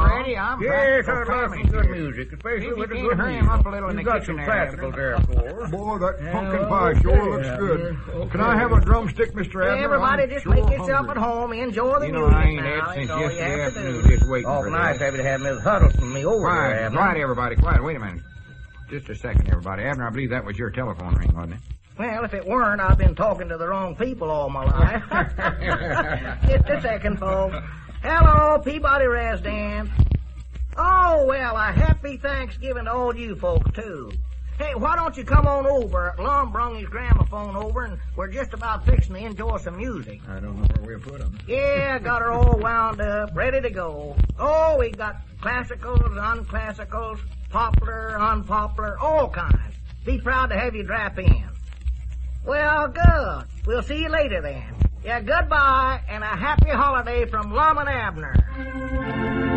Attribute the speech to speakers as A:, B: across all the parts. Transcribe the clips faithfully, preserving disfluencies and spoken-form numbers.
A: ready. I'm
B: Yes,
A: practical
B: I'd love
A: timing
B: some good
A: here.
B: music, especially
A: Maybe
B: with the
A: you
B: good
A: can hurry
B: music.
A: him up a little in
B: You've
A: the
B: got
A: kitchen
B: some
A: there,
B: classical
A: Abner.
B: there, for.
C: Boy, that
B: Yeah,
C: pumpkin
B: well,
C: pie sure
B: okay,
C: looks good.
B: Abner.
C: Can I have a drumstick, Mister Abner?
D: Everybody
C: I'm
D: just
C: sure
D: make yourself
C: hungry.
D: at home. Enjoy the
A: You know,
D: music
A: I ain't
D: now.
A: ate
D: That's
A: since
D: all you
A: yesterday
D: have to
A: afternoon,
D: do.
A: just waiting
B: Awful
A: for
B: nice
A: this.
B: having to have Miss Huddleston me over
A: Quiet,
B: there, Abner.
A: quiet, everybody, quiet. Wait a minute. Just a second, everybody. Abner, I believe that was your telephone ring, wasn't it?
D: Well, if it weren't, I've been talking to the wrong people all my life. Just a second, folks. Hello, Peabody residents. Oh, well, a happy Thanksgiving to all you folks, too. Hey, why don't you come on over? Lum brung his gramophone over, and we're just about fixing to enjoy some music.
C: I don't know where we'll put them.
D: Yeah, got her all wound up, ready to go. Oh, we got classicals, unclassicals, popular, unpopular, all kinds. Be proud to have you drop in. Well, good. We'll see you later then. Yeah, goodbye, and a happy holiday from Lum and Abner.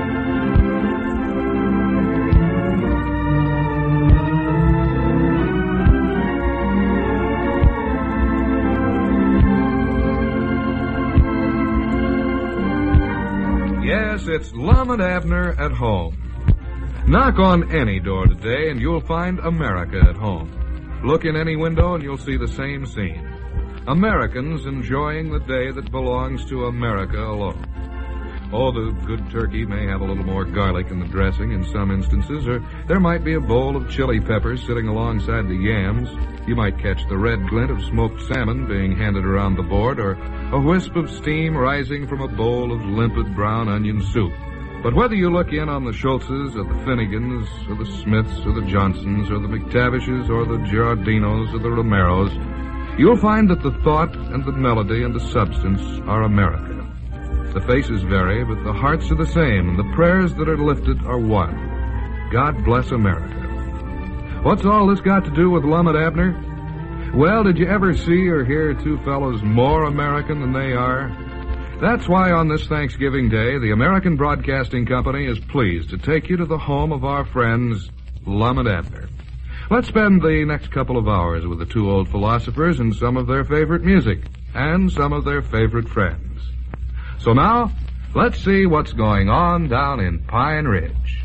E: Yes, it's Lum and Abner at home. Knock on any door today and you'll find America at home. Look in any window and you'll see the same scene. Americans enjoying the day that belongs to America alone. Oh, the good turkey may have a little more garlic in the dressing in some instances, or there might be a bowl of chili peppers sitting alongside the yams. You might catch the red glint of smoked salmon being handed around the board, or a wisp of steam rising from a bowl of limpid brown onion soup. But whether you look in on the Schultzes, or the Finnegans, or the Smiths, or the Johnsons, or the McTavishes, or the Giardinos, or the Romeros, you'll find that the thought and the melody and the substance are America. The faces vary, but the hearts are the same, and the prayers that are lifted are one. God bless America. What's all this got to do with Lum and Abner? Well, did you ever see or hear two fellows more American than they are? That's why on this Thanksgiving Day, the American Broadcasting Company is pleased to take you to the home of our friends, Lum and Abner. Let's spend the next couple of hours with the two old philosophers and some of their favorite music, and some of their favorite friends. So now, let's see what's going on down in Pine Ridge.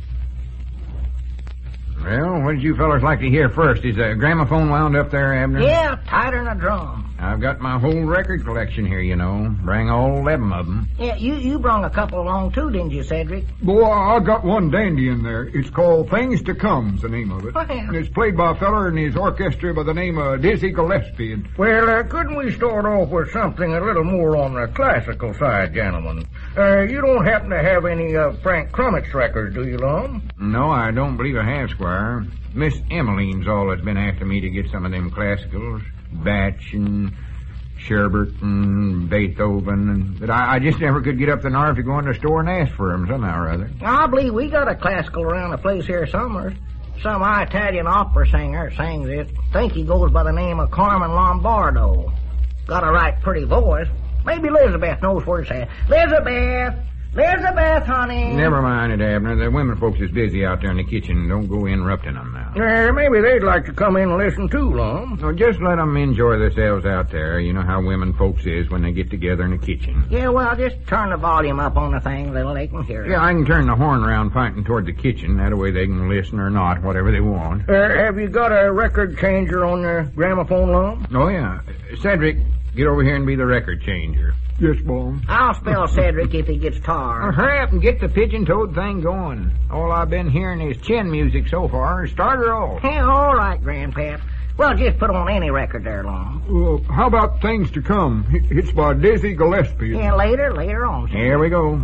A: Well, what did you fellas like to hear first? Is the gramophone wound up there, Abner?
D: Yeah, tighter than a drum.
A: I've got my whole record collection here, you know. Bring all eleven of them.
D: Yeah, you, you brung a couple along, too, didn't you, Cedric?
C: Boy, I got one dandy in there. It's called Things to Come's the name of it.
D: Oh, yeah.
C: And it's played by a feller in his orchestra by the name of Dizzy Gillespie. And
B: Well, uh, couldn't we start off with something a little more on the classical side, gentlemen? Uh, you don't happen to have any uh, Frank Crummit's records, do you, Lum?
A: No, I don't believe I have, Squire. Miss Emmeline's always been after me to get some of them classicals. Bach and Sherbert and Beethoven. And, but I, I just never could get up the nerve to go in the store and ask for them somehow or other.
D: I believe we got a classical around the place here somewhere. Some Italian opera singer sings it. Think he goes by the name of Carmen Lombardo. Got a right pretty voice. Maybe Elizabeth knows where it's at. Elizabeth! Elizabeth, honey!
A: Never mind it, Abner. The women folks is busy out there in the kitchen. Don't go interrupting them now.
B: Uh, maybe they'd like to come in and listen too, Lum.
A: No, just let them enjoy themselves out there. You know how women folks is when they get together in the kitchen.
D: Yeah, well, just turn the volume up on the thing a little, they can hear it.
A: Yeah, I can turn the horn around pointing toward the kitchen. That way they can listen or not, whatever they want.
B: Uh, have you got a record changer on the gramophone, Lum?
A: Oh, yeah. Cedric, get over here and be the record changer.
C: yes, boy.
D: I'll spell Cedric if he gets
A: Well,
D: tired.
A: hurry up and get the pigeon-toed thing going. All I've been hearing is chin music so far. Start her off.
D: Yeah, all right, Grandpap. Well, just put on any record there, Lum.
C: Uh, how about Things to Come? It- It's by Dizzy Gillespie.
D: Yeah, later, later on.
A: Here we go.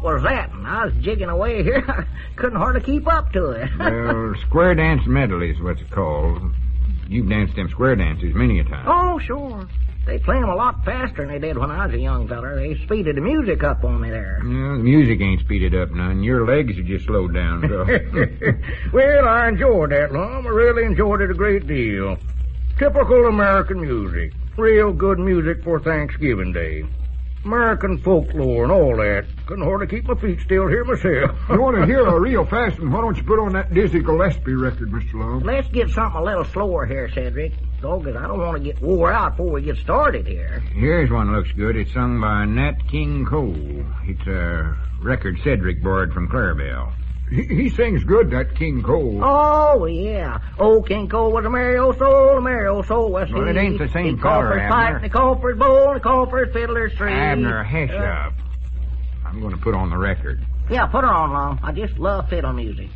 D: was that? And I was jigging away here. I couldn't hardly keep up to it.
A: Well, square dance medley is what's it called. You've danced them square dances many a time.
D: Oh, sure. They play 'em a lot faster than they did when I was a young feller. They speeded the music up on me there.
A: Yeah, the music ain't speeded up none. Your legs have just slowed down, so.
B: Well, I enjoyed that, Lum. I really enjoyed it a great deal. Typical American music. Real good music for Thanksgiving Day. American folklore and all that. Couldn't hardly keep my feet still here myself.
C: You want to hear a real fast one? Why don't you put on that Dizzy Gillespie record, Mister Lum?
D: Let's get something a little slower here, Cedric. Doggone, I don't want to get wore out before we get started here.
A: Here's one that looks good. It's sung by Nat King Cole. It's a record Cedric borrowed from Clarabelle.
C: He, he sings good, that King Cole.
D: Oh, yeah. Old King Cole was a merry old soul, a merry old soul was he.
A: Well, it ain't the same
D: he called for
A: color,
D: his pipe,
A: Abner.
D: and he called for his bowl, and he called for his fiddler's tree.
A: Abner, hush
D: Uh,
A: up. I'm going to put on the record.
D: Yeah, put her on, Lum. I just love fiddle music.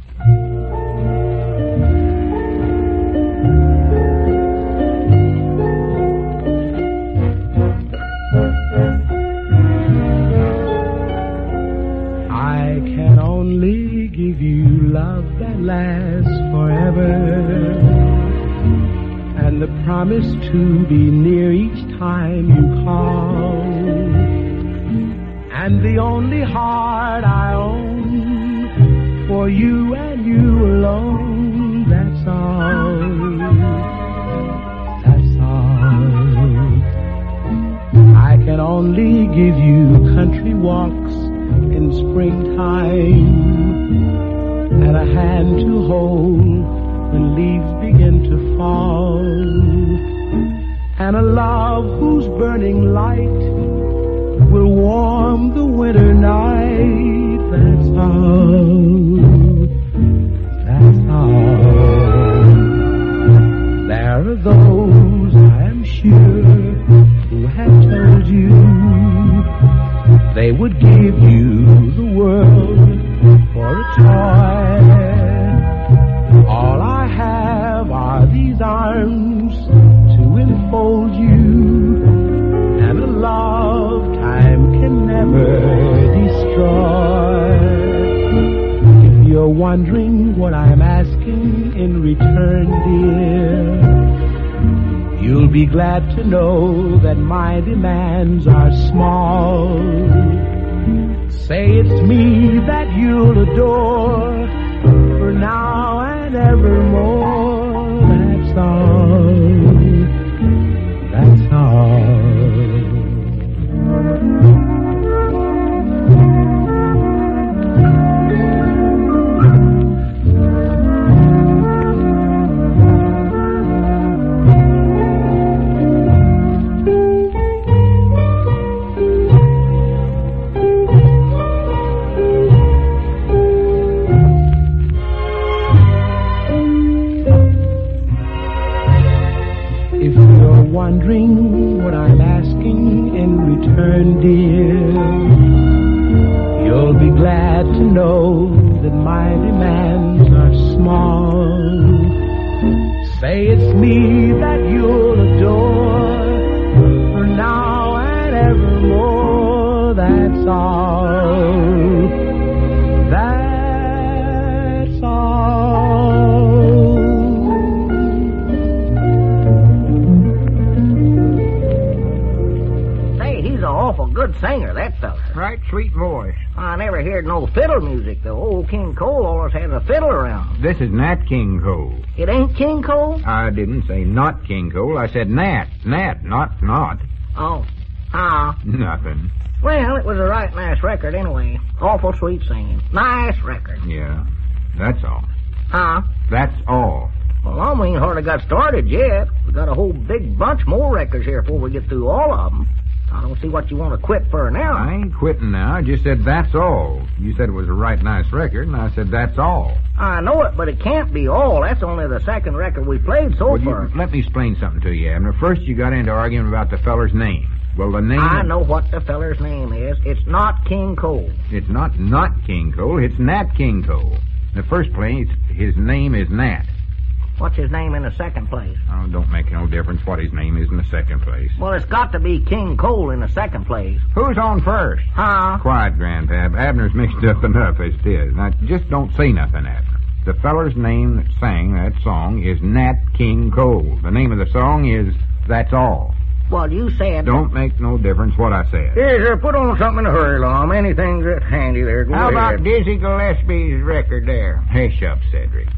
F: I can only give you love that lasts forever, and the promise to be near each time you call, and the only heart I own for you and you alone. That's all. That's all. I can only give you country walks in springtime, and a hand to hold when leaves begin to fall, and a love whose burning light will warm the winter night. That's all. That's all. There are those, I am sure, who have told you they would give you the world for a toy. All I have are these arms to enfold you, and a love time can never destroy. If you're wondering what I'm asking in return, dear, you'll be glad to know that my demands are small. Say it's me that you'll adore for now and evermore. That's all. That's all. Wondering what I'm asking in return, dear, you'll be glad to know that my demands are small. Say it's me that you'll adore for now and evermore. That's all. That's all.
D: Awful good singer, that fella.
A: Right, sweet voice.
D: I never heard no fiddle music, though. Old King Cole always has a fiddle around.
A: This is Nat King Cole.
D: It ain't King Cole?
A: I didn't say not King Cole. I said Nat. Nat, not not.
D: Oh. Huh?
A: Nothing.
D: Well, it was a right nice record anyway. Awful sweet singing. Nice record.
A: Yeah, that's all.
D: Huh?
A: That's all.
D: Well, we ain't hardly got started yet. We got a whole big bunch more records here before we get through all of them. I don't see what you want to quit for now.
A: I ain't quitting now. I just said that's all. You said it was a right nice record, and I said that's all.
D: I know it, but it can't be all. That's only the second record we played so
A: well,
D: far.
A: You, let me explain something to you, Abner. First, you got into arguing about the feller's name. Well, the name...
D: I know what the feller's name is. It's not King Cole.
A: It's not not King Cole. It's Nat King Cole. In the first place, his name is Nat.
D: What's his name in the second place?
A: Oh, don't make no difference what his name is in the second place.
D: Well, it's got to be King Cole in the second place.
A: Who's on first?
D: Huh?
A: Quiet, Grandpap. Abner's mixed up enough as it is. Now, just don't say nothing, Abner. The feller's name that sang that song is Nat King Cole. The name of the song is That's All.
D: Well, you said...
A: Don't make no difference what I said.
B: Yes, sir, put on something in a hurry, Lum. Anything's that's handy there. Go
A: How
B: ahead.
A: about Dizzy Gillespie's record there? Hush up, Cedric.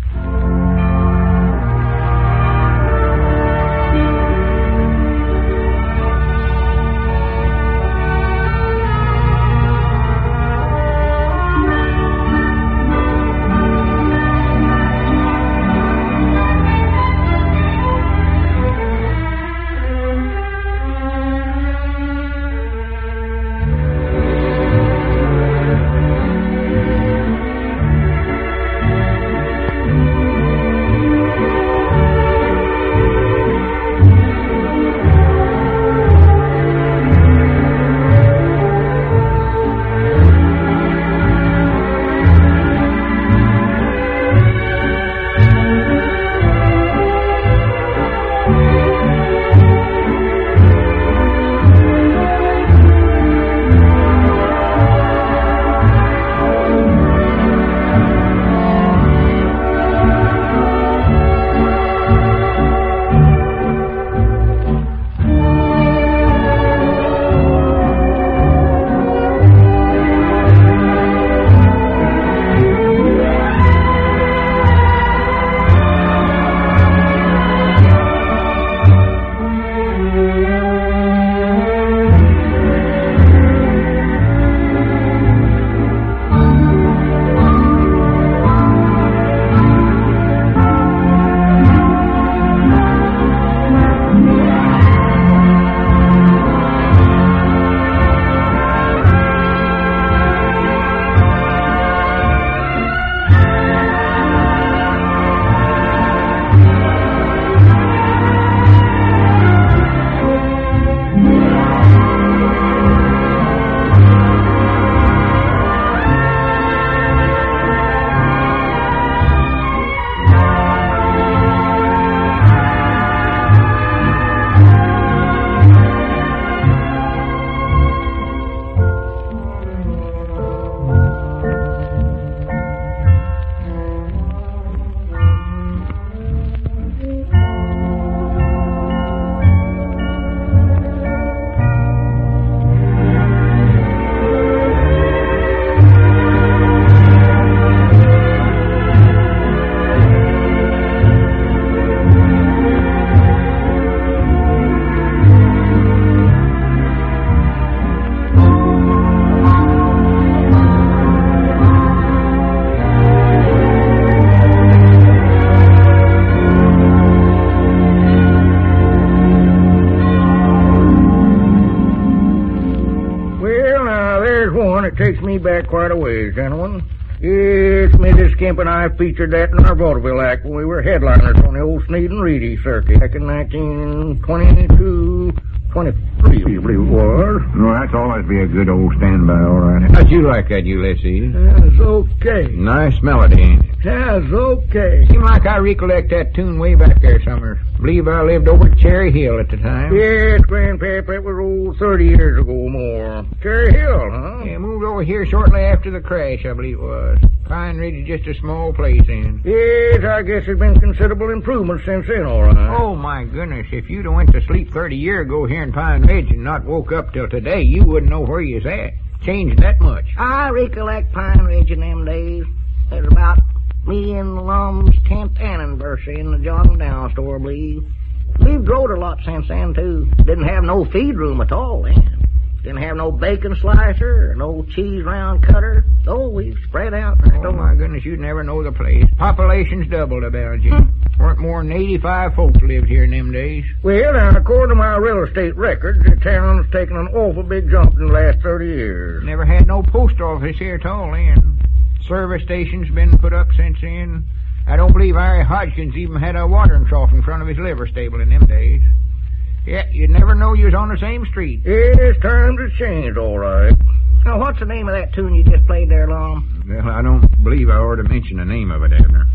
B: Takes me back quite a ways, gentlemen. Yes, Missus Kemp and I featured that in our vaudeville act when we were headliners on the old Sneed and Reedy circuit back in nineteen twenty-two, twenty-three, I believe it was.
A: No, that's always be a good old standby, all right. How'd you like that, Ulysses?
B: That's okay.
A: Nice melody, ain't it?
B: That's okay.
A: Seemed like I recollect that tune way back there somewhere. Believe I lived over at Cherry Hill at the time.
B: Yes, Grandpap, that was old thirty years ago or more. Cherry Hill, huh?
A: Yeah, moved over here shortly after the crash, I believe it was. Pine Ridge is just a small place, in.
B: Yes, I guess there's been considerable improvement since then, all right.
A: Oh, my goodness, if you'd have went to sleep thirty years ago here in Pine Ridge and not woke up till today, you wouldn't know where you was at. Changed that much.
D: I recollect Pine Ridge in them days. It was about me and Lum's tenth anniversary in the John Down store, I believe. We've growed a lot since then, too. Didn't have no feed room at all then. Didn't have no bacon slicer or no cheese round cutter. Oh, we've spread out.
A: Oh, my goodness, you'd never know the place. Population's doubled about you. Weren't more than eighty-five folks lived here in them days.
B: Well, now, according to my real estate records, the town's taken an awful big jump in the last thirty years.
A: Never had no post office here at all then. Service station's been put up since then. I don't believe Harry Hodgkins even had a watering trough in front of his liver stable in them days. Yeah, you'd never know you was on the same street.
B: Yes, times have changed, all right.
D: Now, what's the name of that tune you just played there, Lum?
A: Well, I don't believe I ought to mention the name of it, Abner.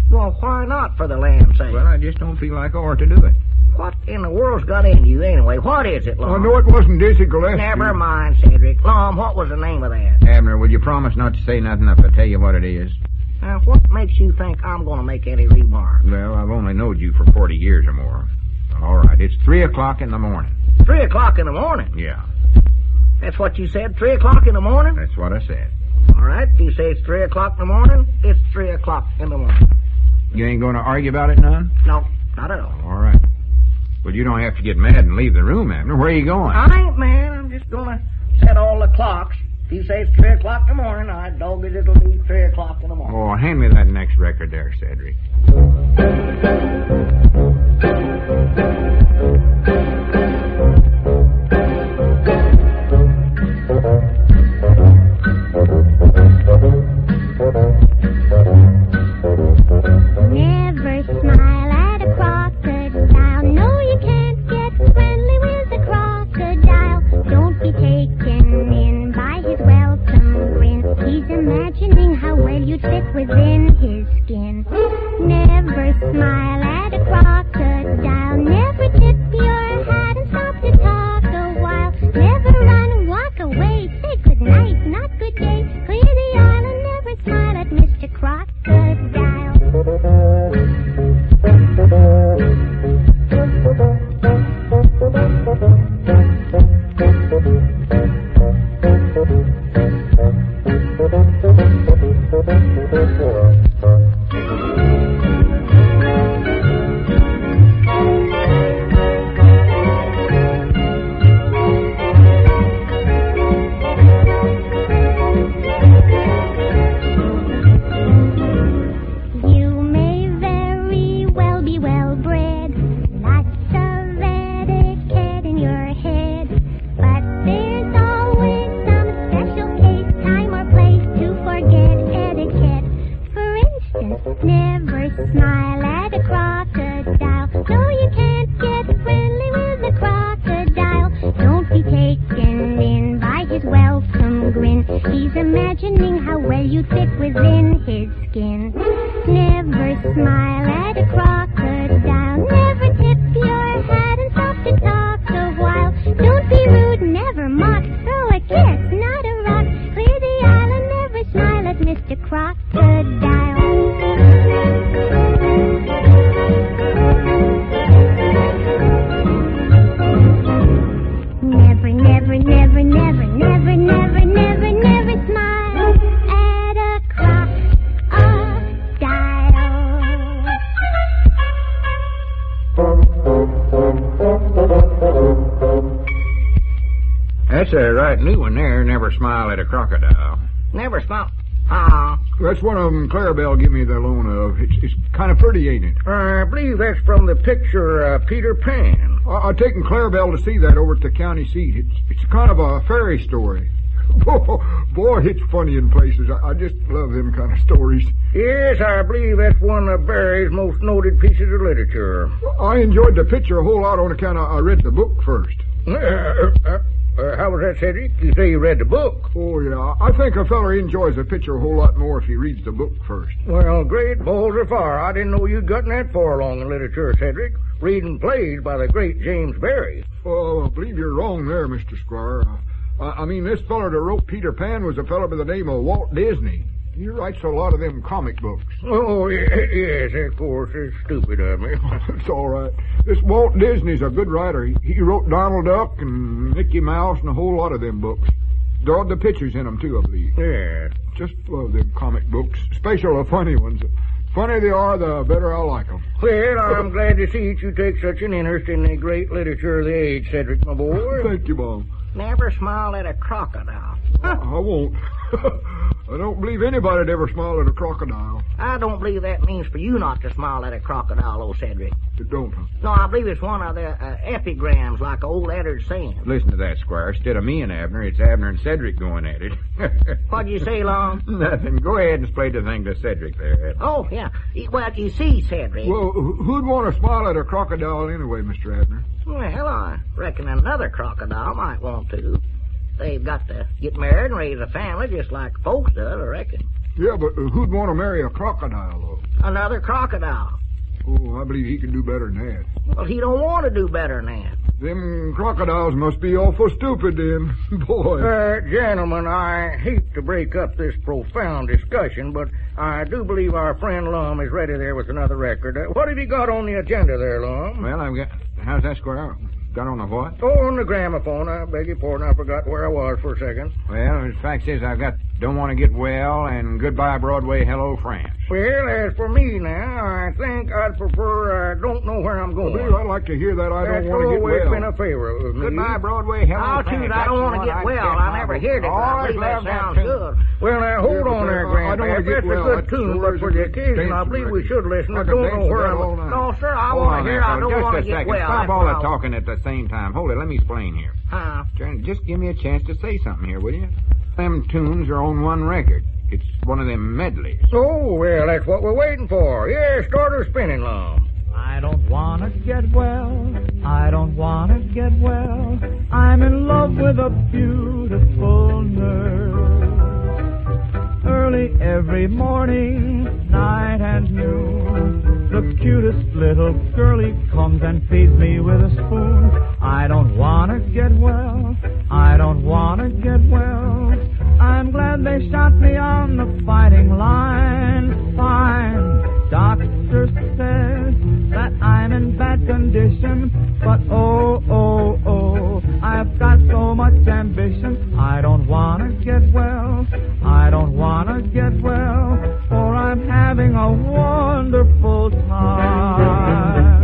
D: Well, why not, for the land's sake?
A: Well, I just don't feel like I ought to do it.
D: What in the world's got into you anyway? What is it, Lum?
C: I know it wasn't Dizzy Gillespie.
D: Never mind, Cedric. Lum, what was the name of that?
A: Abner, will you promise not to say nothing if I tell you what it is?
D: Now, what makes you think I'm going to make any remark?
A: Well, I've only known you for forty years or more. All right, it's three o'clock in the morning.
D: Three o'clock in the morning?
A: Yeah,
D: That's what you said, three o'clock in the morning?
A: that's what I said.
D: All right, you say it's three o'clock in the morning, it's three o'clock in the morning.
A: You ain't going to argue about it none?
D: No, not at all.
A: All right. Well, you don't have to get mad and leave the room, Abner. Where are you going?
D: I ain't mad. I'm just going to set all the clocks. If you say it's three o'clock in the morning, I dog it, it'll be three o'clock in the morning.
A: Oh, hand me that next record there, Cedric.
G: Never smile at a crocodile. No, you can't get friendly with a crocodile. Don't be taken in by his welcome grin. He's imagining how well you'd fit within his skin. Never smile at a crocodile. Never tip your hat and stop to talk a while. Never run and walk away. Say good night, not good day. Clear the island. Never smile at Mister Crocodile. You may very well be well bred, lots of etiquette in your head, but there's always some special case, time or place to forget etiquette. For instance, never smile at a crocodile. No, you can't get friendly with a crocodile. Don't be taken in by his welcome grin. He's imagining how well you'd fit within his skin. Never smile at a crocodile. Never tip your hat and stop to talk a while. Don't be rude, never mock. Throw a kiss, not a rock. Clear the island, never smile at Mister Crocodile. Never, never, never, never, never, never, never, never smile at a crocodile.
A: That's a right new one there. Never smile at a crocodile.
D: Never smile. Ah,
C: That's one of them Clarabelle give me the loan of. It's, it's kind of pretty, ain't it?
B: I believe that's from the picture uh, Peter Pan.
C: I, I've taken Clarabelle to see that over at the county seat. It's it's kind of a fairy story. Boy, it's funny in places. I, I just love them kind of stories.
B: Yes, I believe that's one of Barry's most noted pieces of literature.
C: I enjoyed the picture a whole lot on account of I read the book first.
B: Uh, uh, uh, how was that, Cedric? You say you read the book.
C: Oh, yeah. I think a feller enjoys a picture a whole lot more if he reads the book first.
B: Well, great balls of fire. I didn't know you'd gotten that far along in literature, Cedric. Reading plays by the great James Barrie.
C: Oh, I believe you're wrong there, Mister Squire. Uh, I mean, this feller that wrote Peter Pan was a feller by the name of Walt Disney. He writes a lot of them comic books.
B: Oh, yes, yes, of course. It's stupid of me.
C: It's all right. This Walt Disney's a good writer. He, he wrote Donald Duck and Mickey Mouse and a whole lot of them books. Drawed the pictures in them, too, I believe.
B: Yeah.
C: Just love them comic books, especially the funny ones. The funnier they are, the better I like them.
B: Well, I'm glad to see that you take such an interest in the great literature of the age, Cedric, my boy.
C: Thank you, Mom.
D: never smile at a crocodile.
C: I won't. I don't believe anybody'd ever smile at a crocodile.
D: I don't believe that means for you not to smile at a crocodile, old Cedric.
C: It don't, huh?
D: No, I believe it's one of the uh, epigrams, like old Eddard's saying.
A: Listen to that, Squire. Instead of me and Abner, it's Abner and Cedric going at it.
D: What'd you say, Long?
A: Nothing. Go ahead and explain the thing to Cedric there, Abner.
D: Oh, yeah. Well, you see, Cedric.
C: Well, who'd want to smile at a crocodile anyway, Mister Abner?
D: Well, I reckon another crocodile might want to. They've got to get married and raise a family just like folks does, I reckon.
C: Yeah, but uh, who'd want to marry a crocodile, though?
D: Another crocodile.
C: Oh, I believe he can do better than that.
D: Well, he don't want to do better than that.
C: Them crocodiles must be awful stupid, then. Boy.
B: Uh, gentlemen, I hate to break up this profound discussion, but I do believe our friend Lum is ready there with another record. Uh, what have you got on the agenda there, Lum?
A: Well, I've got... How's that, Squire? Got on a what?
B: Oh, on the gramophone. I beg your pardon. I forgot where I was for a second.
A: Well, the fact is I've got Don't Want to Get Well and Goodbye Broadway, Hello France.
B: Well, as for me now, I think I'd prefer I Don't Know Where I'm
C: I
B: Going.
C: believe I'd like to hear that. I
B: That's
C: don't want to get
B: always
C: well.
B: been a favorite with me.
A: Goodbye Broadway, Hello
D: I'll
A: France.
D: choose I
A: That's
D: Don't
A: the
D: Want to
A: one
D: Get
A: I'd
D: Well.
A: get
D: I
A: my
D: never
A: vote.
D: heard it, but I
A: Always
D: believe that
A: loved that
D: sounds
A: tune.
D: good.
B: Well, now, hold
C: Yeah,
B: on
C: but,
B: there,
C: uh, I don't
B: Grandpa.
C: wanna
B: If
C: get
B: that's a
C: well.
B: good
C: That's
B: tune,
C: sure
B: but
C: is
B: for
C: a
B: the
C: good
B: occasion, I
C: dance
B: believe we
C: record.
B: should listen
C: I
B: to
C: could
B: Don't
C: dance
B: Know
C: to
B: Where
C: that
B: I'm
C: all
B: Going.
C: night.
D: No, sir, I
A: Hold
D: want
A: on
D: to hear
A: there,
D: I
A: fellas.
D: Don't
A: Just
D: Want
A: a
D: to Get
A: second.
D: Well.
A: Stop
D: That's
A: all
D: what
A: that
D: I want.
A: talking at the same time. Hold it. Let me explain here.
D: Huh?
A: Turn- Just give me a chance to say something here, will you? Them tunes are on one record. It's one of them medleys.
B: Oh, well, that's what we're waiting for. Yeah, start her spinning, Lum.
F: I don't wanna get well, I don't wanna get well. I'm in love with a beautiful nurse. Early every morning, night and noon, the cutest little girlie comes and feeds me with a spoon. I don't wanna get well, I don't wanna get well. I'm glad they shot me on the fighting line. Fine, doctor says that I'm in bad condition, but oh, oh, oh, I've got so much ambition. I don't wanna get well, I don't wanna get well, for I'm having a wonderful time.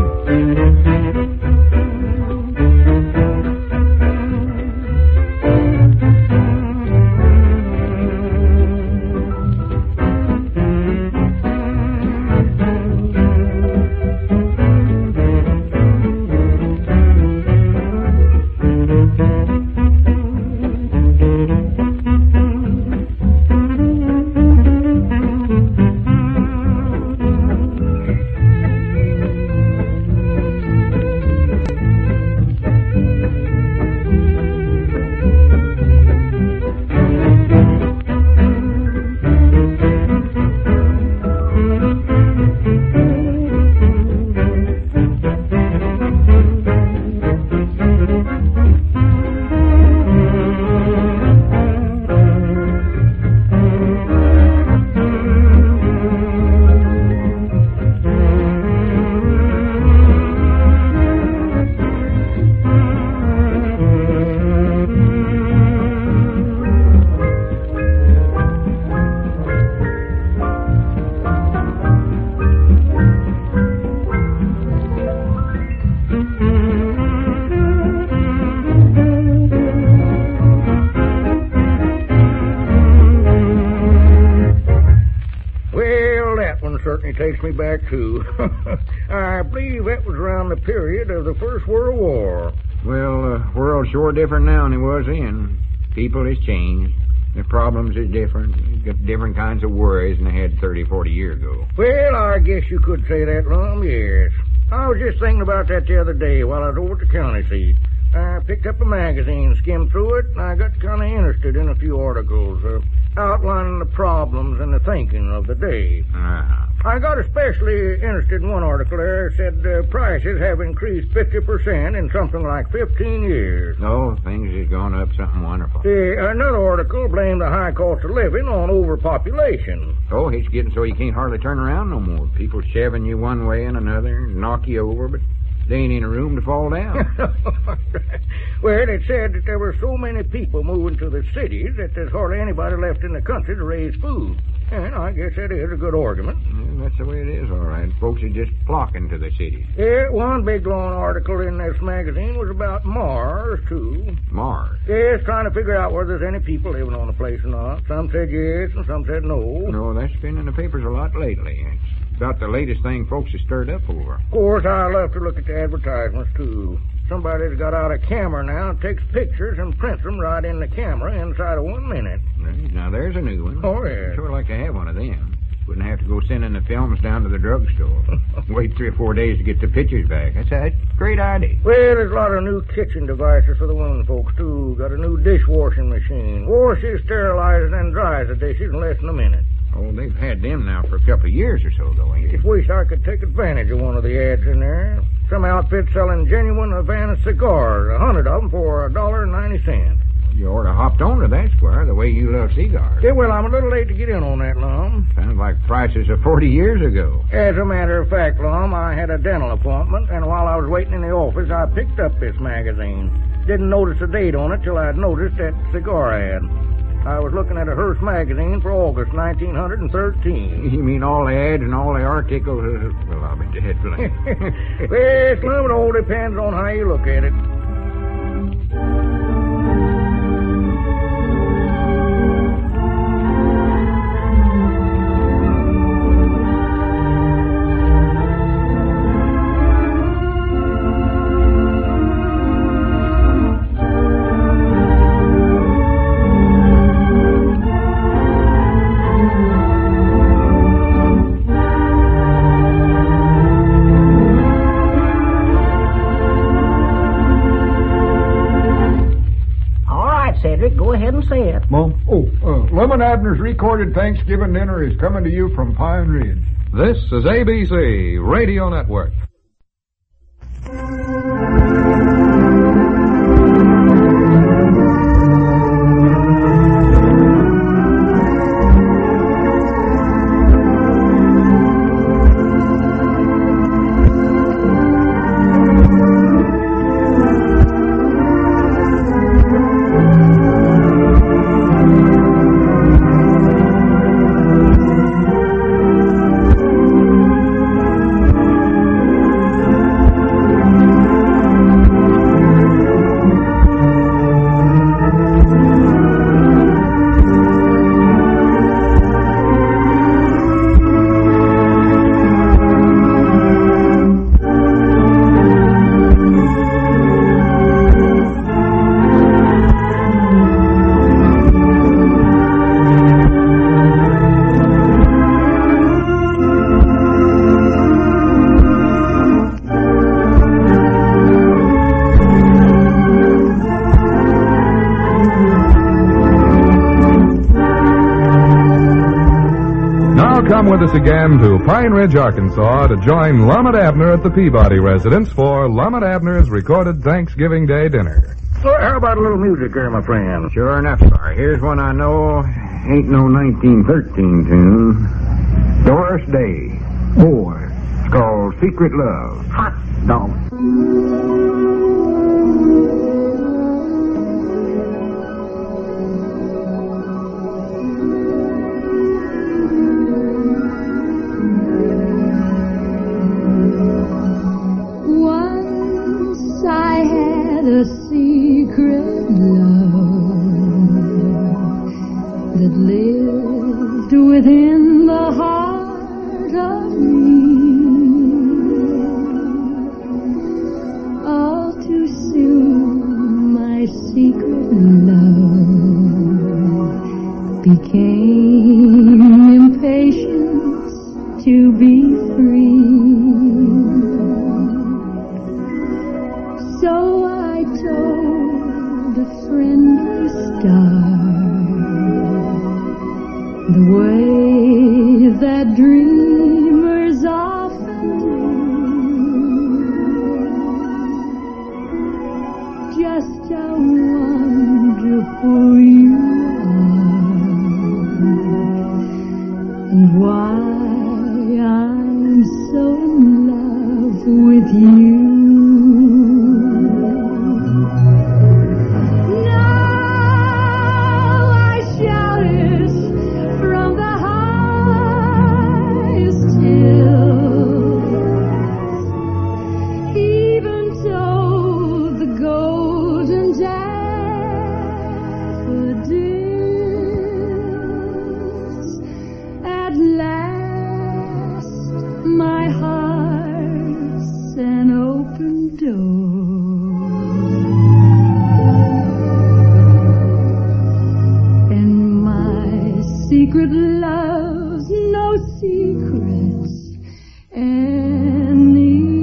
B: certainly takes me back, too. I believe that was around the period of the First World War.
A: Well, the uh, world's sure different now than it was then. People has changed. The problems is different. You've got different kinds of worries than they had thirty, forty years ago.
B: Well, I guess you could say that, Lum, yes. I was just thinking about that the other day while I was over at the county seat. I picked up a magazine, skimmed through it, and I got kind of interested in a few articles uh, outlining the problems and the thinking of the day.
A: Ah.
B: I got especially interested in one article there that said uh, prices have increased fifty percent in something like fifteen years.
A: Oh, things has gone up something wonderful.
B: Uh, another article blamed the high cost of living on overpopulation.
A: Oh, it's getting so you can't hardly turn around no more. People shoving you one way and another, knock you over, but they ain't in a room to fall down.
B: Well, it said that there were so many people moving to the cities that there's hardly anybody left in the country to raise food. And I guess that is a good argument.
A: Yeah, that's the way it is, all right. Folks are just flocking to the cities.
B: Yeah, one big long article in this magazine was about Mars, too.
A: Mars?
B: Yes, trying to figure out whether there's any people living on the place or not. Some said yes, and some said no.
A: No, that's been in the papers a lot lately. It's about the latest thing folks have stirred up over.
B: Of course, I love to look at the advertisements, too. Somebody's got out a camera now and takes pictures and prints them right in the camera inside of one minute.
A: Now, there's a new one.
B: Oh, yeah.
A: I'd sure like to have one of them. Wouldn't have to go sending the films down to the drugstore. Wait three or four days to get the pictures back. That's a great idea.
B: Well, there's a lot of new kitchen devices for the women folks, too. Got a new dishwashing machine. Washes, sterilizes, and dries the dishes in less than a minute.
A: Oh, they've had them now for a couple of years or so, though, ain't they?
B: Just wish I could take advantage of one of the ads in there. Some outfit selling genuine Havana cigars, a hundred of them for a dollar and ninety cents.
A: You ought to hopped on to that, Squire, the way you love cigars.
B: Yeah, well, I'm a little late to get in on that, Lum.
A: Sounds like prices of forty years ago.
B: As a matter of fact, Lum, I had a dental appointment, and while I was waiting in the office, I picked up this magazine. Didn't notice the date on it till I'd noticed that cigar ad. I was looking at a Hearst magazine for August nineteen thirteen.
A: You mean all the ads and all the articles? Well, I'll be dead blank.
B: Well, Slim, it all depends on how you look at it.
D: Go ahead and say it.
C: Mom? Oh, uh, Lemon Abner's recorded Thanksgiving dinner is coming to you from Pine Ridge.
E: This is A B C Radio Network. Come with us again to Pine Ridge, Arkansas, to join Lum Abner at the Peabody residence for Lum Abner's recorded Thanksgiving Day dinner.
B: So how about a little music there, my friend?
A: Sure enough, Squire. Here's one I know. Ain't no nineteen thirteen tune. Doris Day. Boy. It's called Secret Love. Hot dog.
H: Within the heart of me, all too soon my secret love became impatience to be free. So I told a friendly star the way that dreamers often do, just how wonderful you are, and why I'm so in love with you. Secret love's no secrets anymore.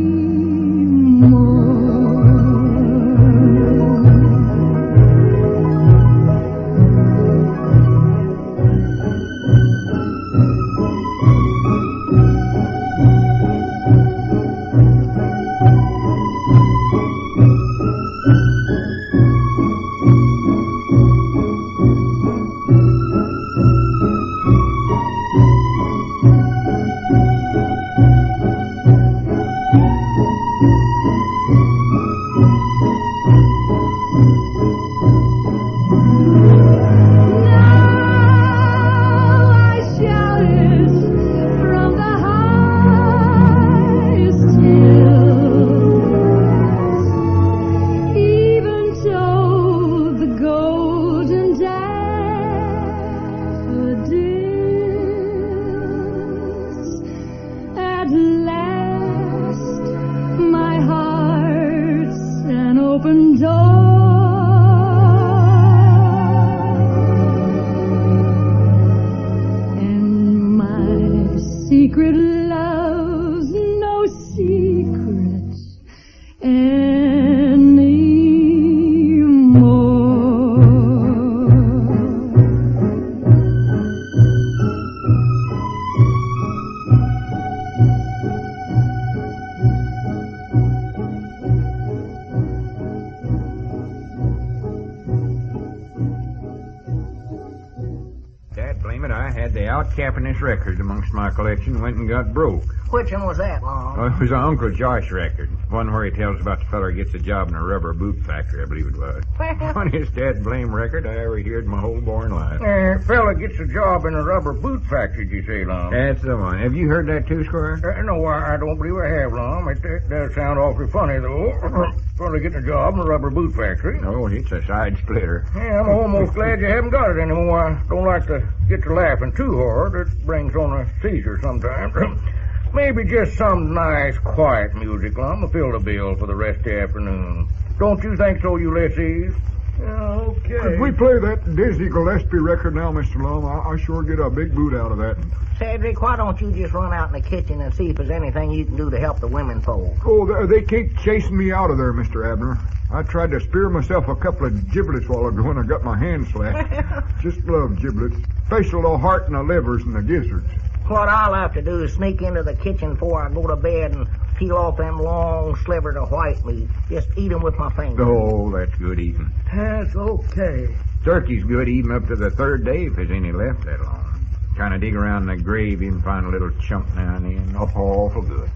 A: had the out-cappingest record amongst my collection, went and got broke.
D: Which one was that, Long?
A: Oh, it was an Uncle Josh record. One where he tells about the feller gets a job in a rubber boot factory, I believe it was. Funniest dad blame record I ever heard in my whole born life.
B: Uh, fella gets a job in a rubber boot factory, did you say, Lum?
A: That's the one. Have you heard that too, Squire?
B: Uh, no, I, I don't believe I have, Lum. It, it does sound awfully funny, though. Fella getting a job in a rubber boot factory.
A: Oh, it's a side splitter.
B: Yeah, I'm almost glad you haven't got it anymore. I don't like to get to laughing too hard. It brings on a seizure sometimes. Maybe just some nice, quiet music, Lum, to fill the bill for the rest of the afternoon. Don't you think so, Ulysses? Yeah, okay.
C: Could we play that Dizzy Gillespie record now, Mister Lum? I, I sure get a big boot out of that.
D: Cedric, why don't you just run out in the kitchen and see if there's anything you can do to help the women folk?
C: Oh, they, they keep chasing me out of there, Mister Abner. I tried to spear myself a couple of giblets while ago and I got my hand slapped. Just love giblets. Especially the heart and the livers and the gizzards.
D: What I'll have to do is sneak into the kitchen before I go to bed and peel off them long slivers of white meat. Just eat 'em with my fingers.
A: Oh, that's good eating.
B: That's okay.
A: Turkey's good even up to the third day if there's any left that long. Kind of dig around the gravy and find a little chunk now and then. Oh, awful good.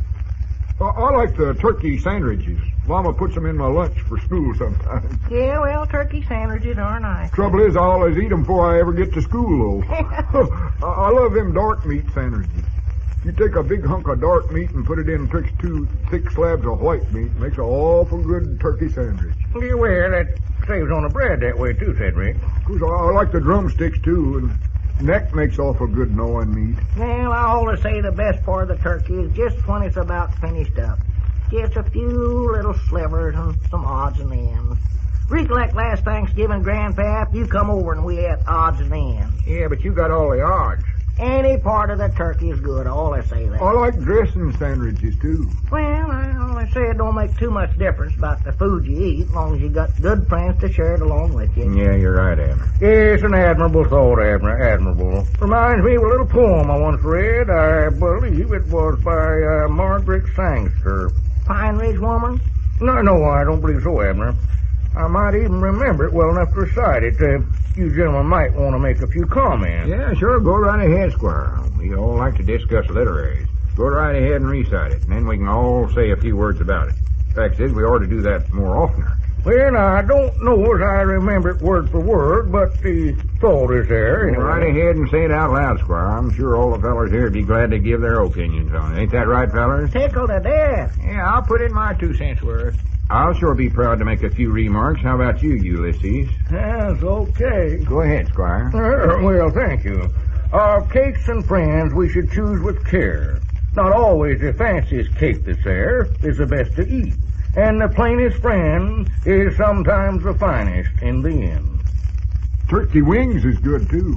C: I, I like the turkey sandwiches. Mama puts them in my lunch for school sometimes.
D: Yeah, well, turkey sandwiches are nice.
C: Trouble is, I always eat them before I ever get to school, though. I, I love them dark meat sandwiches. You take a big hunk of dark meat and put it in betwixt two thick slabs of white meat. Makes an awful good turkey sandwich.
B: Yeah, well, that saves on the bread that way, too, Cedric.
C: Of course, I, I like the drumsticks, too, and neck makes awful good gnawing meat.
D: Well, I always say the best part of the turkey is just when it's about finished up. Just a few little slivers and some odds and ends. Recollect last Thanksgiving, Grandpap, you come over and we had odds and ends.
B: Yeah, but you got all the odds.
D: Any part of the turkey is good, I always say that.
C: I like dressing sandwiches, too.
D: Well, I always say it don't make too much difference about the food you eat, as long as you got good friends to share it along with you.
A: Yeah, you're right, Abner.
B: Yes, an admirable thought, Abner, admirable. Reminds me of a little poem I once read. I believe it was by uh, Margaret Sangster.
D: Pine Ridge Woman?
B: No, no, I don't believe so, Abner. I might even remember it well enough to recite it. Uh, you gentlemen might want to make a few comments.
A: Yeah, sure. Go right ahead, Squire. We all like to discuss literaries. Go right ahead and recite it, and then we can all say a few words about it. Fact is, we ought to do that more oftener.
B: Well, I don't know as I remember it word for word, but the thought is there.
A: Go right ahead and say it out loud, Squire. I'm sure all the fellers here would be glad to give their opinions on it. Ain't that right, fellers?
D: Tickled to death.
A: Yeah, I'll put in my two cents worth. I'll sure be proud to make a few remarks. How about you, Ulysses?
B: That's okay.
A: Go ahead, Squire.
B: Uh, well, thank you. Our cakes and friends we should choose with care. Not always the fanciest cake that's there is the best to eat. And the plainest friend is sometimes the finest in the end.
C: Turkey wings is good, too.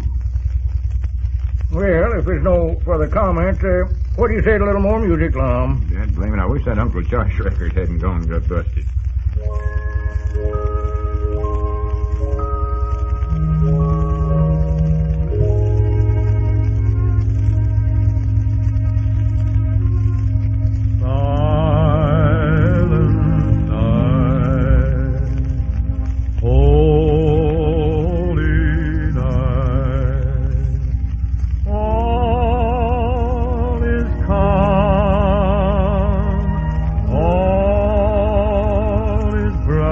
B: Well, if there's no further comment, uh, what do you say to a little more music, Lum?
A: Dad, blame it. I wish that Uncle Josh record hadn't gone and got busted.
F: All is bright.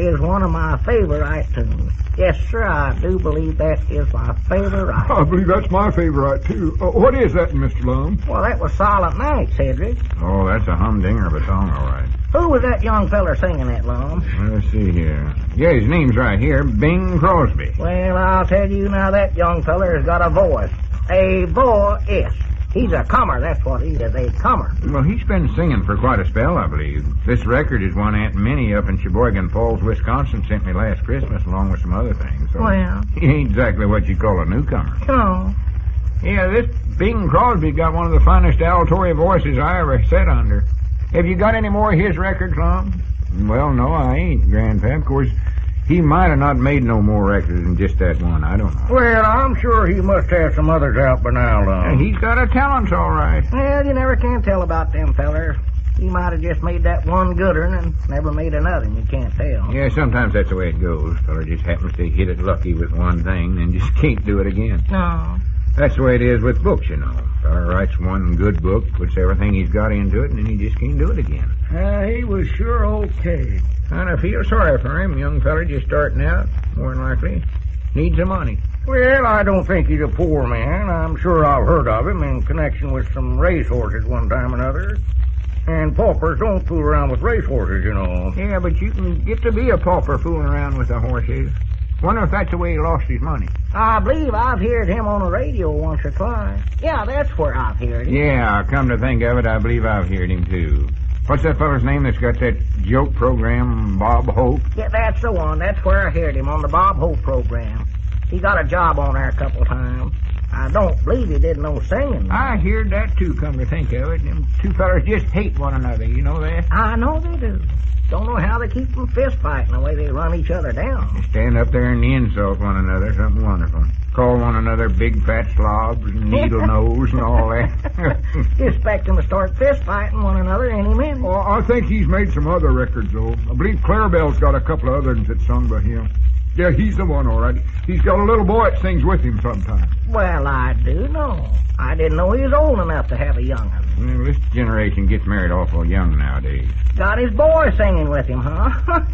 D: is one of my favorite tunes. Yes, sir, I do believe that is my favorite.
C: I believe that's my favorite, too. Uh, what is that, Mister Lum?
D: Well, that was Silent Night, Cedric.
A: Oh, that's a humdinger of a song, all right.
D: Who was that young feller singing that, Lum?
A: Let's see here. Yeah, his name's right here, Bing Crosby.
D: Well, I'll tell you now, that young feller has got a voice. A voice. He's a comer, that's what he is, a comer.
A: Well, he's been singing for quite a spell, I believe. This record is one Aunt Minnie up in Sheboygan Falls, Wisconsin sent me last Christmas, along with some other things. So
D: Well.
A: he ain't exactly what you call a newcomer.
D: No.
A: Yeah, this Bing Crosby's got one of the finest altory voices I ever sat under. Have you got any more of his records, Lum? Well, no, I ain't, Grandpa. Of course, he might have not made no more records than just that one. I don't know.
B: Well, I'm sure he must have some others out by now,
A: Yeah,
B: Lum.
A: he's got a talent, all right.
D: Well, you never can tell about them fellers. He might have just made that one good one and never made another, and you can't tell.
A: Yeah, sometimes that's the way it goes. Feller just happens to hit it lucky with one thing and just can't do it again.
D: No.
A: That's the way it is with books, you know. Feller writes one good book, puts everything he's got into it, and then he just can't do it again.
B: Uh, he was sure okay.
A: And I feel sorry for him. Young feller just starting out, more than likely. Needs the money.
B: Well, I don't think he's a poor man. I'm sure I've heard of him in connection with some racehorses one time or another. And paupers don't fool around with racehorses, you know.
A: Yeah, but you can get to be a pauper fooling around with the horses. Wonder if that's the way he lost his money.
D: I believe I've heard him on the radio once or twice. Yeah, that's where I've heard him.
A: Yeah, come to think of it, I believe I've heard him, too. What's that feller's name that's got that joke program, Bob Hope?
D: Yeah, that's the one. That's where I heard him, on the Bob Hope program. He got a job on there a couple times. I don't believe he did no singing.
A: I heard that, too, come to think of it. Them two fellers just hate one another, you know that?
D: I know they do. Don't know how they keep from fist fighting the way they run each other down.
A: They stand up there and insult one another, something wonderful. Call one another big fat slobs and needle nose and all that.
D: Expect them to start fist fighting one another any minute.
C: Oh, I think he's made some other records, though. I believe Clarabelle's got a couple of other ones that's sung by him. Yeah, he's the one, all right. He's got a little boy that sings with him sometimes.
D: Well, I do know. I didn't know he was old enough to have a young'un.
A: Well, this generation gets married awful young nowadays.
D: Got his boy singing with him, huh?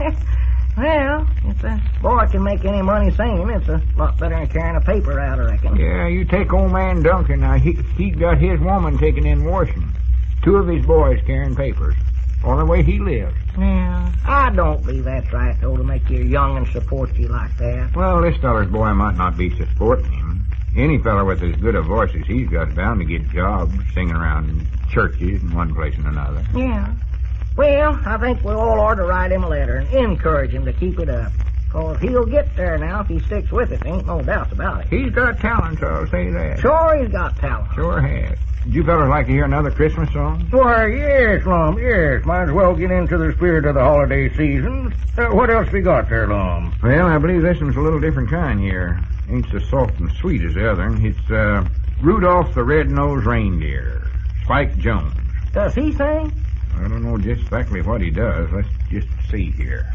D: Well, if a boy can make any money singing, it's a lot better than carrying a paper out, I reckon.
A: Yeah, you take old man Duncan. Now, he, he got his woman taken in washing. Two of his boys carrying papers. Only way he lives.
D: Yeah, I don't believe that's right, though, to make your young'un support you like that.
A: Well, this feller's boy might not be supporting him. Any feller with as good a voice as he's got is bound to get jobs singing around churches in one place and another.
D: Yeah. Well, I think we all ought to write him a letter and encourage him to keep it up. Because he'll get there now if he sticks with it. Ain't no doubt about it.
A: He's got talent, so I'll say that.
D: Sure he's got talent.
A: Sure has. Would you fellas like to hear another Christmas song?
B: Why, yes, Lum, yes. Might as well get into the spirit of the holiday season. Uh, what else we got there, Lum?
A: Well, I believe this one's a little different kind here. Ain't so soft and sweet as the other. It's uh, Rudolph the Red-Nosed Reindeer, Spike Jones.
D: Does he sing?
A: I don't know just exactly what he does. Let's just see here.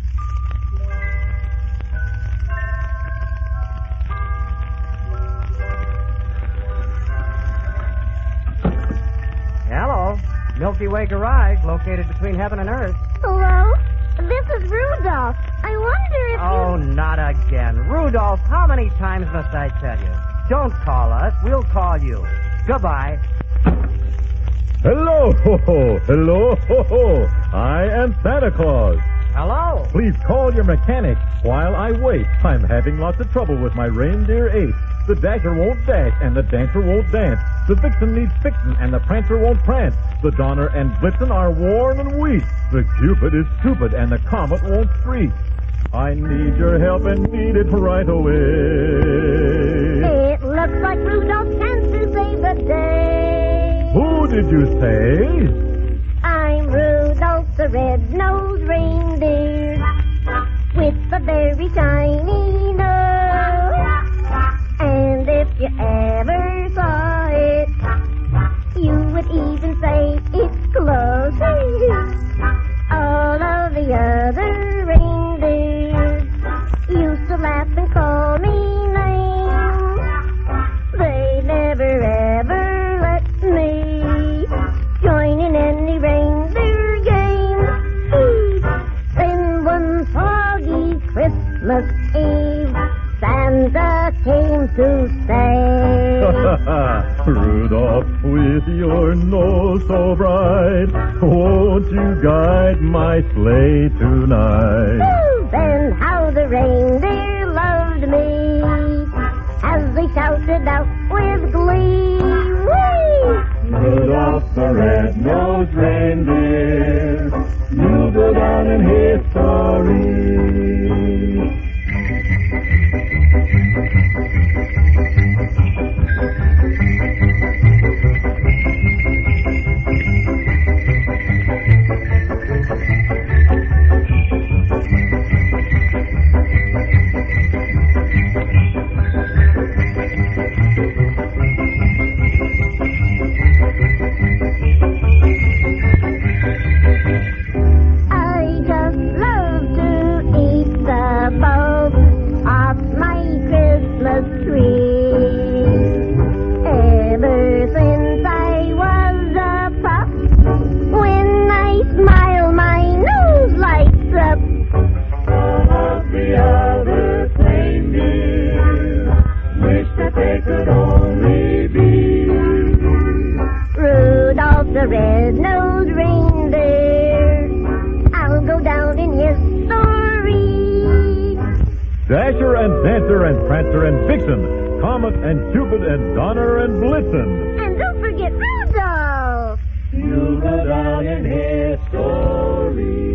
I: Hello. Milky Way Garage, located between heaven and earth.
G: Hello? This is Rudolph. I wonder if
I: Oh, not again. Rudolph, how many times must I tell you? Don't call us. We'll call you. Goodbye.
J: Hello, ho, ho. Hello, ho, ho. I am Santa Claus.
I: Hello.
J: Please call your mechanic while I wait. I'm having lots of trouble with my reindeer ace. The dasher won't dash and the dancer won't dance. The vixen needs fixin' and the prancer won't prance. The Donner and Blitzen are worn and weak. The Cupid is stupid and the comet won't streak. I need your help and need it right away.
G: it looks like Rudolph can to save the day.
J: Who did you say?
G: I'm Rudolph the red-nosed reindeer with a very shiny nose. And if you ever saw it, you would even say it's close. All of the other reindeers used to laugh and call me names. They never ever let me join in any reindeer game. Then one foggy
J: with your nose so bright, won't you guide my sleigh tonight?
G: Then how the reindeer loved me as they shouted out with glee. Whee!
J: Rudolph the red-nosed reindeer, you'll go down in history.
G: The red-nosed reindeer, I'll go down in history.
J: Dasher and Dancer and Prancer and Vixen, Comet and Cupid and Donner and Blitzen.
G: And don't forget Rudolph.
J: You'll go down in history.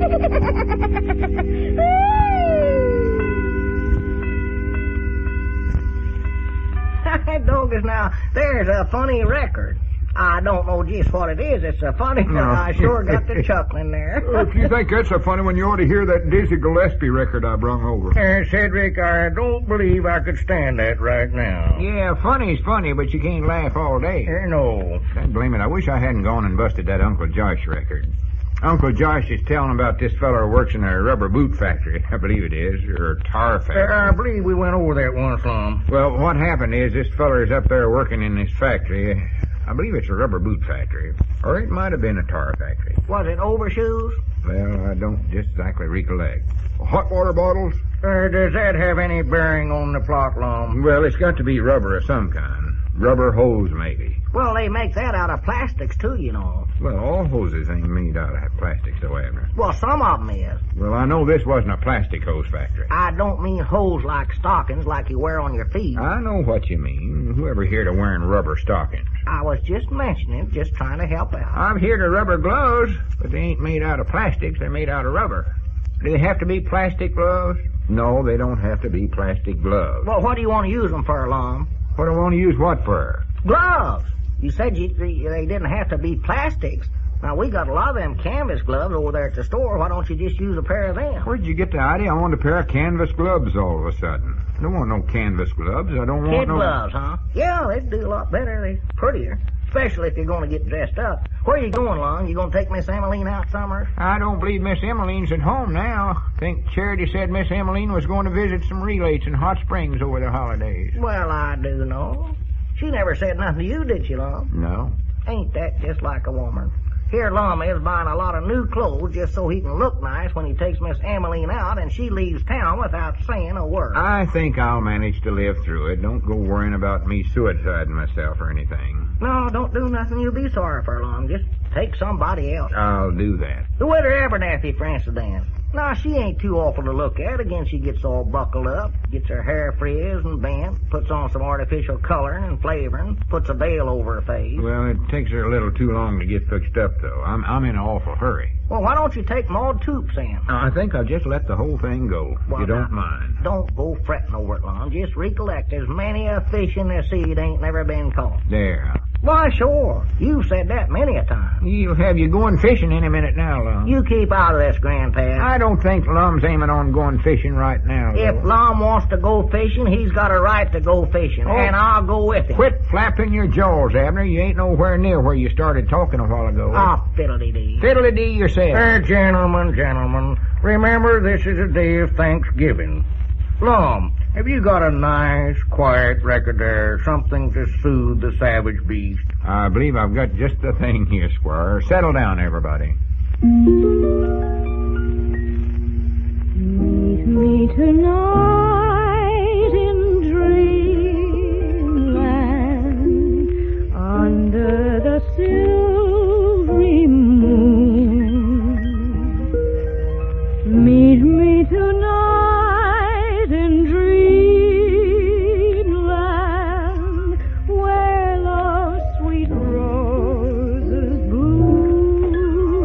D: Dogus, now, there's a funny record. I don't know just what it is. It's a funny one.
A: No.
D: I sure got the chuckling there.
C: If you think that's a funny one, you ought to hear that Dizzy Gillespie record I brung over.
B: Uh, Cedric, I don't believe I could stand that right now.
A: Yeah, funny's funny, but you can't laugh all day.
B: Uh, no.
A: God blame it, I wish I hadn't gone and busted that Uncle Josh record. Uncle Josh is telling about this feller who works in a rubber boot factory, I believe it is, or a tar factory.
B: Uh, I believe we went over that once, Lum.
A: Well, what happened is this feller is up there working in this factory. I believe it's a rubber boot factory. Or it might have been a tar factory.
D: Was it overshoes?
A: Well, I don't just exactly recollect.
C: Hot water bottles?
B: Uh, does that have any bearing on the plot, Lum?
A: Well, it's got to be rubber of some kind. Rubber hose, maybe.
D: Well, they make that out of plastics, too, you know.
A: Well, all hoses ain't made out of plastic, so Abner.
D: Well, some of them is.
A: Well, I know this wasn't a plastic hose factory.
D: I don't mean hose like stockings like you wear on your feet.
A: I know what you mean. Whoever here to wearing rubber stockings?
D: I was just mentioning, just trying to help out.
A: I'm here to rubber gloves, but they ain't made out of plastics. They're made out of rubber. Do they have to be plastic gloves? No, they don't have to be plastic gloves.
D: Well, what do you want to use them for, Lum?
A: What do I want to use what for?
D: Gloves. You said you, they didn't have to be plastics. Now, we got a lot of them canvas gloves over there at the store. Why don't you just use a pair of them?
A: Where'd you get the idea I want a pair of canvas gloves all of a sudden? I don't want no canvas gloves. I don't want
D: Kid
A: no...
D: gloves, huh? Yeah, they'd do a lot better. They're prettier. Especially if you're going to get dressed up. Where are you going, Lon? You going to take Miss Emmeline out somewhere?
A: I don't believe Miss Emmeline's at home now. I think Charity said Miss Emmeline was going to visit some relates in Hot Springs over the holidays.
D: Well, I do know. She never said nothing to you, did she, Lon?
A: No.
D: Ain't that just like a woman? Here Lum is buying a lot of new clothes just so he can look nice when he takes Miss Emmeline out, and she leaves town without saying a word.
A: I think I'll manage to live through it. Don't go worrying about me suiciding myself or anything.
D: No, don't do nothing you'll be sorry for, Lum. Just take somebody else.
A: I'll do that.
D: The Widow Abernathy, for instance, then. Now, she ain't too awful to look at. Again, she gets all buckled up, gets her hair frizzed and bent, puts on some artificial coloring and flavoring, puts a veil over her face.
A: Well, it takes her a little too long to get fixed up, though. I'm I'm in an awful hurry.
D: Well, why don't you take Maud Toops in?
A: I think I'll just let the whole thing go, if
D: Well,
A: you don't
D: now,
A: mind.
D: Don't go fretting over it, Lon. Just recollect, there's many a fish in the sea that ain't never been caught.
A: There.
D: Why, sure. You've said that many a time.
A: He'll have you going fishing any minute now, Lum.
D: You keep out of this, Grandpa.
A: I don't think Lum's aiming on going fishing right now, though.
D: If Lum wants to go fishing, he's got a right to go fishing,
A: Oh.
D: and I'll go with him.
A: Quit flapping your jaws, Abner. You ain't nowhere near where you started talking a while ago.
D: Ah, fiddle-dee-dee.
A: Fiddle-dee yourself.
B: Uh, gentlemen, gentlemen, remember this is a day of Thanksgiving. Lum, have you got a nice, quiet record there, something to soothe the savage beast?
A: I believe I've got just the thing here, Squire. Settle down, everybody.
H: Meet me tonight in dreamland under silvery moon. Meet me tonight in dreamland, where love's sweet roses bloom.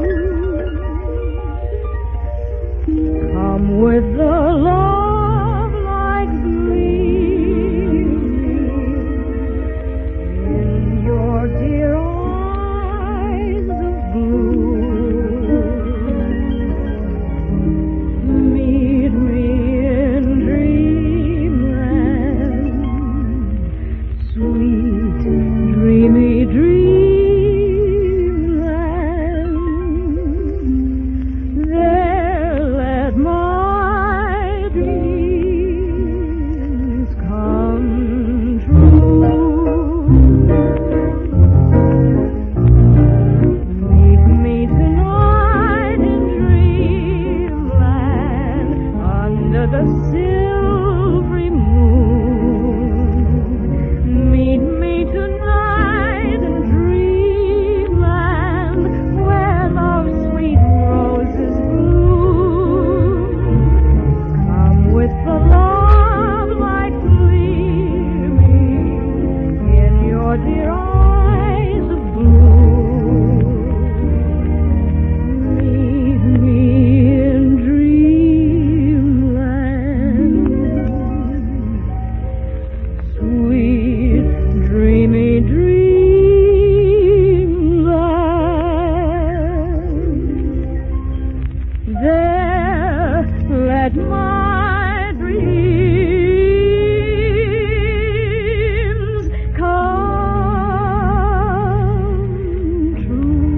H: Come with the love like gleaming in your dear eyes of blue. Meet me in dreamland, sweet, dreamy dreamland. There let my dreams come true. Meet me tonight in dreamland, under the silvery moon. Meet me tonight in dreamland, where love's sweet roses bloom. Come with the love like gleaming in your dear eyes of blue. Meet me in dreamland, sweet, dreamy dreamland. There let my dreams come true.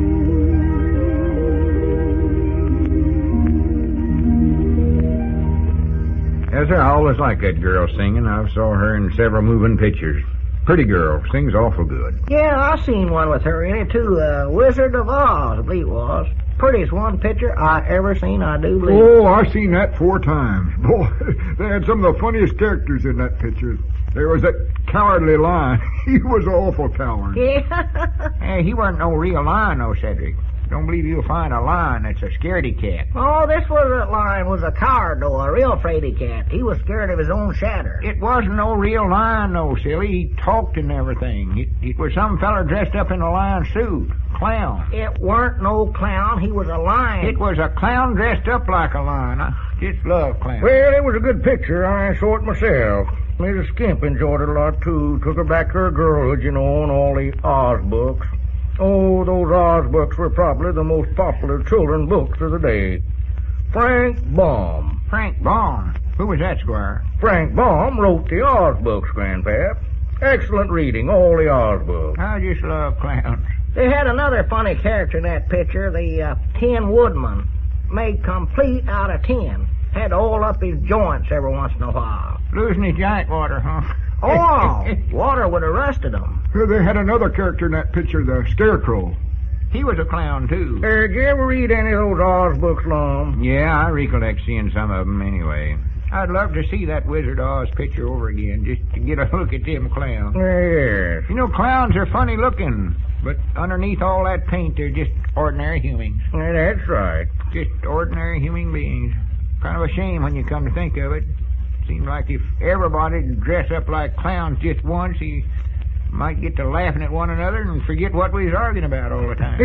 A: Yes, sir, I always liked that girl singing. I saw her in several moving pictures. Pretty girl, sings awful good.
D: Yeah, I seen one with her in it, too. Uh, Wizard of Oz, I believe it was. Prettiest one picture I ever seen, I do believe.
C: Oh, I've seen that four times. Boy, they had some of the funniest characters in that picture. There was that cowardly lion. He was awful coward.
D: Yeah.
A: Hey, he wasn't no real lion, though, Cedric. Don't believe you'll find a lion that's a scaredy cat.
D: Oh, this was a lion was a coward, though, a real fraidy cat. He was scared of his own shatter.
A: It wasn't no real lion, though, silly. He talked and everything. It, it was some feller dressed up in a lion suit. Clown.
D: It weren't no clown. He was a lion.
A: It was a clown dressed up like a lion. I just love clowns.
B: Well, it was a good picture. I saw it myself. Missus Skimp enjoyed it a lot, too. Took her back to her girlhood, you know, and all the Oz books. Oh, those Oz books were probably the most popular children books of the day. Frank Baum.
A: Frank Baum? Who was that, Squire?
B: Frank Baum wrote the Oz books, Grandpap. Excellent reading, all the Oz books.
A: I just love clowns.
D: They had another funny character in that picture, the uh, Tin Woodman, made complete out of tin. Had to oil up his joints every once in a while.
A: Losing his giant water, huh?
D: Oh, water would have rusted him.
C: They had another character in that picture, the Scarecrow.
A: He was a clown, too.
B: Uh, did you ever read any of those Oz books, Lum?
A: Yeah, I recollect seeing some of them anyway. I'd love to see that Wizard Oz picture over again, just to get a look at them clowns.
B: Yes.
A: You know, clowns are funny looking, but underneath all that paint, they're just ordinary humans.
B: Yeah, that's right.
A: Just ordinary human beings. Kind of a shame when you come to think of it. Seems like if everybody'd dress up like clowns just once, you might get to laughing at one another and forget what we was arguing about all the time.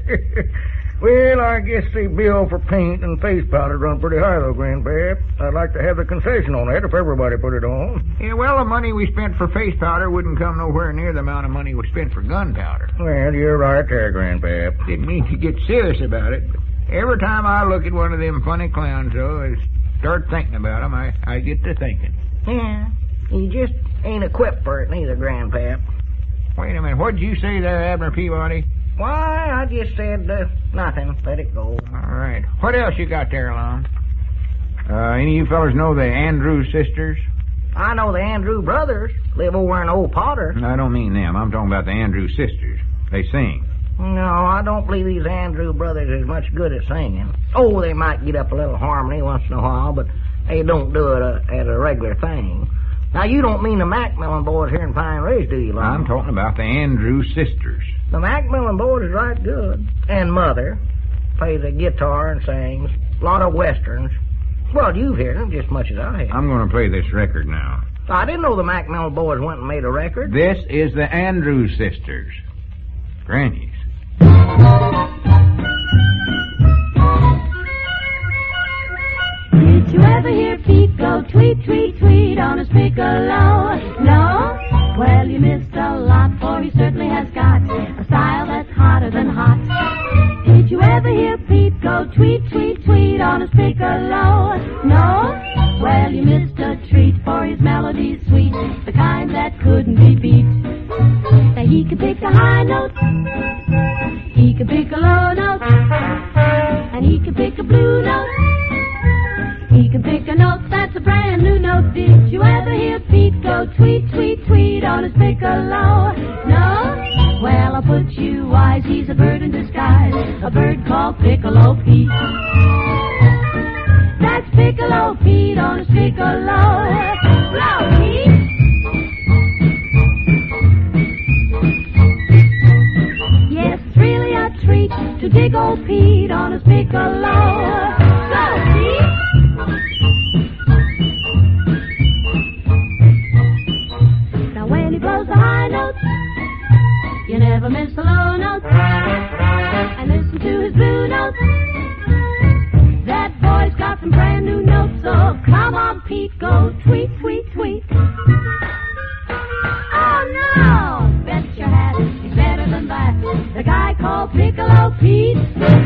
B: Well, I guess the bill for paint and face powder run pretty high, though, Grandpap. I'd like to have the concession on that if everybody put it on.
A: Yeah, well, the money we spent for face powder wouldn't come nowhere near the amount of money we spent for gunpowder.
B: Well, you're right there, Grandpap.
A: Didn't mean to get serious about it. Every time I look at one of them funny clowns, though, I start thinking about them, I, I get to thinking.
D: Yeah, you just ain't equipped for it neither, Grandpap.
A: Wait a minute, what'd you say there, Abner Peabody?
D: Why, I just said uh, nothing. Let it go.
A: All right. What else you got there, Lon? Uh, any of you fellas know the Andrews sisters?
D: I know the Andrew brothers live over in Old Potter.
A: I don't mean them. I'm talking about the Andrews sisters. They sing.
D: No, I don't believe these Andrew brothers is much good at singing. Oh, they might get up a little harmony once in a while, but they don't do it uh, as a regular thing. Now, you don't mean the Macmillan boys here in Pine Ridge, do you, Lon?
A: I'm talking about the Andrews sisters.
D: The Macmillan boys is right good. And Mother plays the guitar and sings. A lot of westerns. Well, you've heard them just as much as I have.
A: I'm going to play this record now.
D: I didn't know the Macmillan boys went and made a record.
A: This is the Andrews Sisters. Grannies.
K: Did you ever hear Pete go tweet, tweet, tweet on his piccolo? No? Well, you missed a lot, for he certainly has got a style that's hotter than hot. Did you ever hear Pete go tweet, tweet, tweet on his piccolo? No? Well, you missed a treat, for his melody's sweet, the kind that couldn't be beat. Now he can pick a high note, he can pick a low note, and he can pick a blue note. He can pick a note that's a brand new note. Did you ever hear Pete go tweet, tweet, tweet on his piccolo? No? Well, I'll put you wise. He's a bird in disguise, a bird called Piccolo Pete. That's Piccolo Pete on his piccolo. Blow, Pete! Yes, it's really a treat to dig old Pete on his piccolo. Blow, Pete! Now when he blows the high notes, you never miss the low notes. And listen to his blue notes. That boy's got some brand new notes, so come on, Pete, go tweet, tweet, tweet. Oh no! Bet your hat, he's better than that. The guy called Piccolo Pete.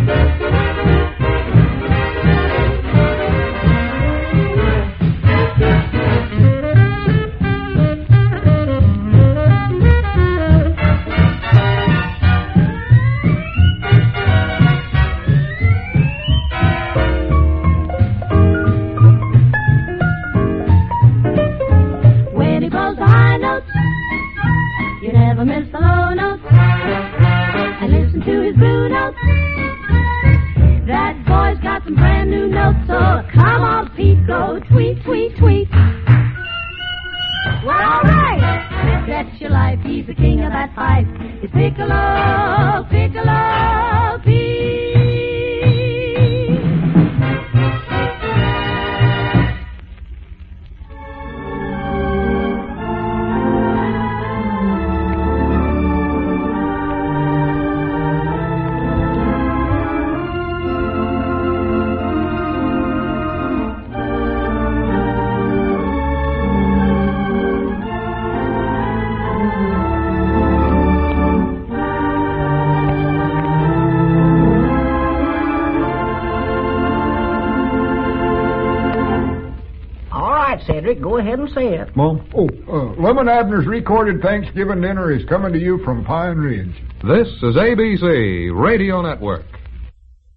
D: Cedric, go ahead and say it.
C: Mom? Oh, uh, Lemon Abner's recorded Thanksgiving dinner is coming to you from Pine Ridge.
E: This is A B C Radio Network.